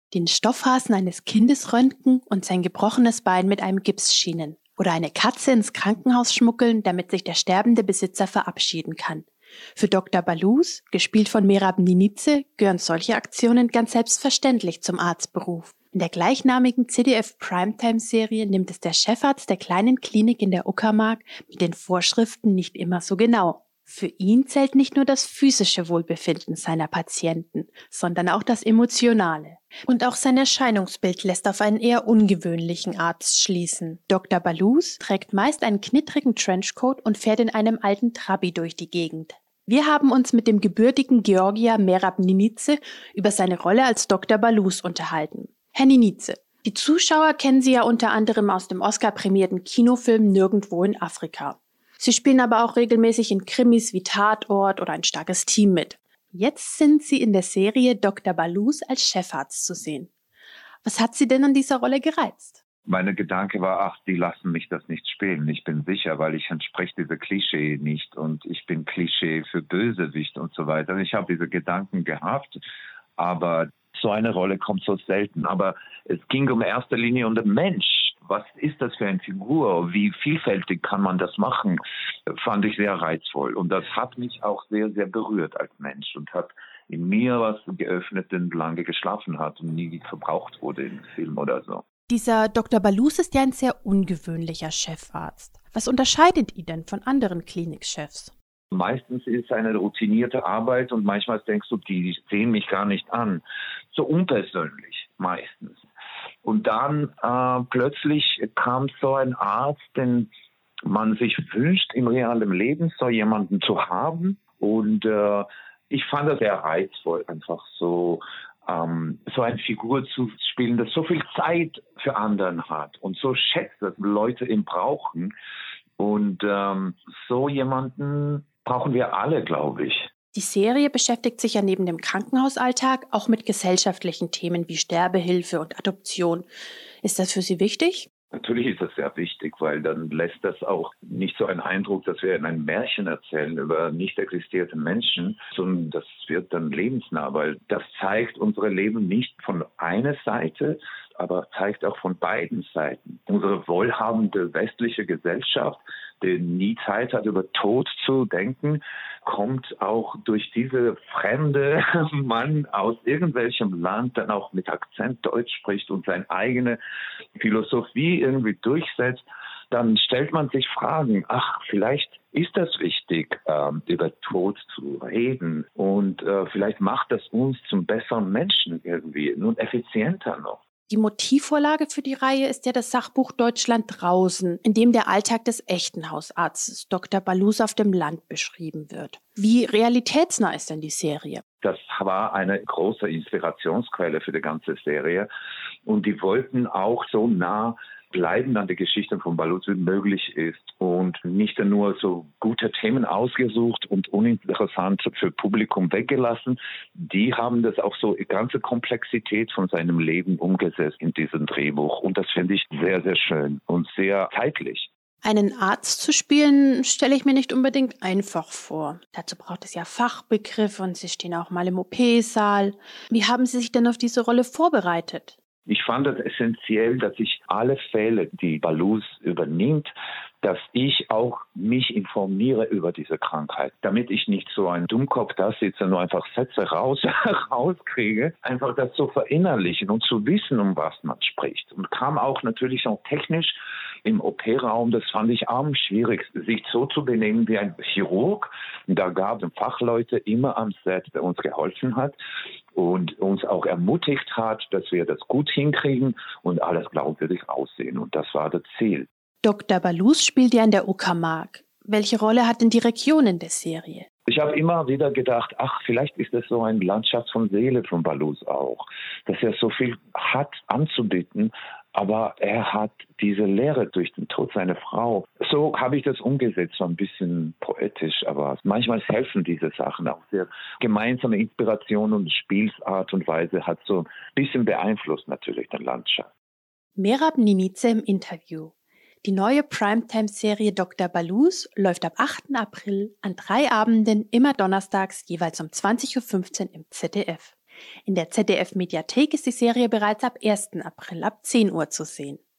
den Stoffhasen eines Kindes röntgen und sein gebrochenes Bein mit einem Gips schienen. Oder eine Katze ins Krankenhaus schmuggeln, damit sich der sterbende Besitzer verabschieden kann. Für Dr. Baluz, gespielt von Merab Ninize, gehören solche Aktionen ganz selbstverständlich zum Arztberuf. In der gleichnamigen ZDF-Primetime-Serie nimmt es der Chefarzt der kleinen Klinik in der Uckermark mit den Vorschriften nicht immer so genau. Für ihn zählt nicht nur das physische Wohlbefinden seiner Patienten, sondern auch das emotionale. Und auch sein Erscheinungsbild lässt auf einen eher ungewöhnlichen Arzt schließen. Dr. Baluz trägt meist einen knittrigen Trenchcoat und fährt in einem alten Trabi durch die Gegend. Wir haben uns mit dem gebürtigen Georgier Merab Ninize über seine Rolle als Dr. Baluz unterhalten. Herr Ninize, die Zuschauer kennen Sie ja unter anderem aus dem Oscar-prämierten Kinofilm Nirgendwo in Afrika. Sie spielen aber auch regelmäßig in Krimis wie Tatort oder Ein starkes Team mit. Jetzt sind Sie in der Serie Dr. Baluz als Chefarzt zu sehen. Was hat Sie denn an dieser Rolle gereizt? Meine Gedanke war, die lassen mich das nicht spielen. Ich bin sicher, weil ich entspreche diese Klischee nicht und ich bin Klischee für Bösewicht und so weiter. Ich habe diese Gedanken gehabt, aber so eine Rolle kommt so selten. Aber es ging in erster Linie um den Mensch. Was ist das für eine Figur? Wie vielfältig kann man das machen? Fand ich sehr reizvoll. Und das hat mich auch sehr, sehr berührt als Mensch und hat in mir was geöffnet, das lange geschlafen hat und nie verbraucht wurde im Film oder so. Dieser Dr. Baluz ist ja ein sehr ungewöhnlicher Chefarzt. Was unterscheidet ihn denn von anderen Klinikchefs? Meistens ist es eine routinierte Arbeit und manchmal denkst du, die sehen mich gar nicht an. So unpersönlich meistens. Und dann plötzlich kam so ein Arzt, den man sich wünscht im realen Leben, so jemanden zu haben. Und ich fand das sehr reizvoll, einfach so eine Figur zu spielen, das so viel Zeit für anderen hat und so schätzt, dass Leute ihn brauchen. Und so jemanden brauchen wir alle, glaube ich. Die Serie beschäftigt sich ja neben dem Krankenhausalltag auch mit gesellschaftlichen Themen wie Sterbehilfe und Adoption. Ist das für Sie wichtig? Natürlich ist das sehr wichtig, weil dann lässt das auch nicht so einen Eindruck, dass wir ein Märchen erzählen über nicht existierte Menschen, sondern das wird dann lebensnah, weil das zeigt unsere Leben nicht von einer Seite, aber zeigt auch von beiden Seiten. Unsere wohlhabende westliche Gesellschaft, die nie Zeit hat, über Tod zu denken, kommt auch durch diese fremde Mann aus irgendwelchem Land, dann auch mit Akzent Deutsch spricht und seine eigene Philosophie irgendwie durchsetzt, dann stellt man sich Fragen, vielleicht ist das wichtig, über Tod zu reden und vielleicht macht das uns zum besseren Menschen irgendwie und effizienter noch. Die Motivvorlage für die Reihe ist ja das Sachbuch Deutschland draußen, in dem der Alltag des echten Hausarztes Dr. Baluz auf dem Land beschrieben wird. Wie realitätsnah ist denn die Serie? Das war eine große Inspirationsquelle für die ganze Serie und die wollten auch so nah bleiben an der Geschichte von Baluz wie möglich ist und nicht nur so gute Themen ausgesucht und uninteressant für Publikum weggelassen. Die haben das auch so die ganze Komplexität von seinem Leben umgesetzt in diesem Drehbuch und das finde ich sehr, sehr schön und sehr zeitlich. Einen Arzt zu spielen, stelle ich mir nicht unbedingt einfach vor. Dazu braucht es ja Fachbegriffe und Sie stehen auch mal im OP-Saal. Wie haben Sie sich denn auf diese Rolle vorbereitet? Ich fand es essentiell, dass ich alle Fälle, die Baluz übernimmt, dass ich auch mich informiere über diese Krankheit, damit ich nicht so ein Dummkopf da sitze und nur einfach Sätze rauskriege, einfach das zu verinnerlichen und zu wissen, um was man spricht. Und kam auch natürlich auch technisch im OP-Raum, das fand ich am schwierigsten, sich so zu benehmen wie ein Chirurg. Da gab es Fachleute immer am Set, der uns geholfen hat und uns auch ermutigt hat, dass wir das gut hinkriegen und alles glaubwürdig aussehen. Und das war das Ziel. Dr. Baluz spielt ja in der Uckermark. Welche Rolle hat denn die Region in der Serie? Ich habe immer wieder gedacht, vielleicht ist das so eine Landschaft von Seele von Baluz auch, dass er so viel hat anzubieten, aber er hat diese Leere durch den Tod seiner Frau. So habe ich das umgesetzt, so ein bisschen poetisch, aber manchmal helfen diese Sachen auch sehr. Gemeinsame Inspiration und Spielsart und Weise hat so ein bisschen beeinflusst natürlich die Landschaft. Merab Ninize im Interview. Die neue Primetime-Serie Dr. Baluz läuft ab 8. April an 3 Abenden immer donnerstags jeweils um 20.15 Uhr im ZDF. In der ZDF-Mediathek ist die Serie bereits ab 1. April ab 10 Uhr zu sehen.